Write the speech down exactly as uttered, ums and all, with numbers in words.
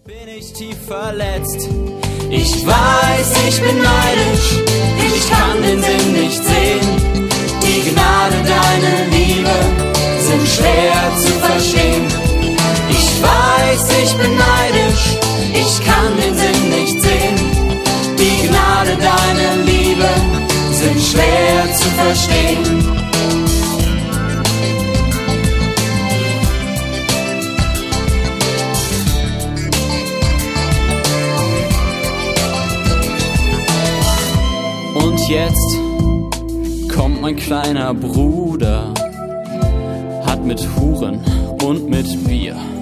Bin ich tief verletzt? Ich weiß, ich bin neidisch, ich kann den Sinn nicht sehen. Die Gnade, deine Liebe sind schwer zu verstehen. Ich weiß, ich bin neidisch, ich kann den Sinn nicht sehen. Die Gnade, deine Liebe sind schwer zu verstehen. Und jetzt kommt mein kleiner Bruder, hat mit Huren und mit Bier